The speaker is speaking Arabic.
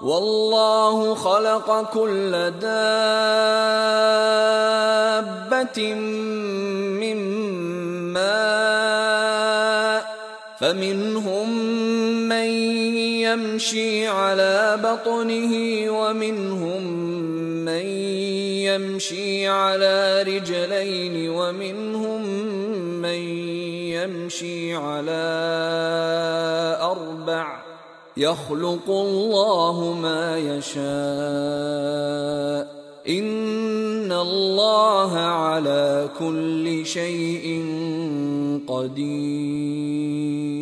والله خلق كل دابة من ماء فمنهم من يمشي على بطنه ومنهم من يمشي على رجلين ومنهم من يمشي على أربع يخلق الله ما يشاء إن الله على كل شيء قدير.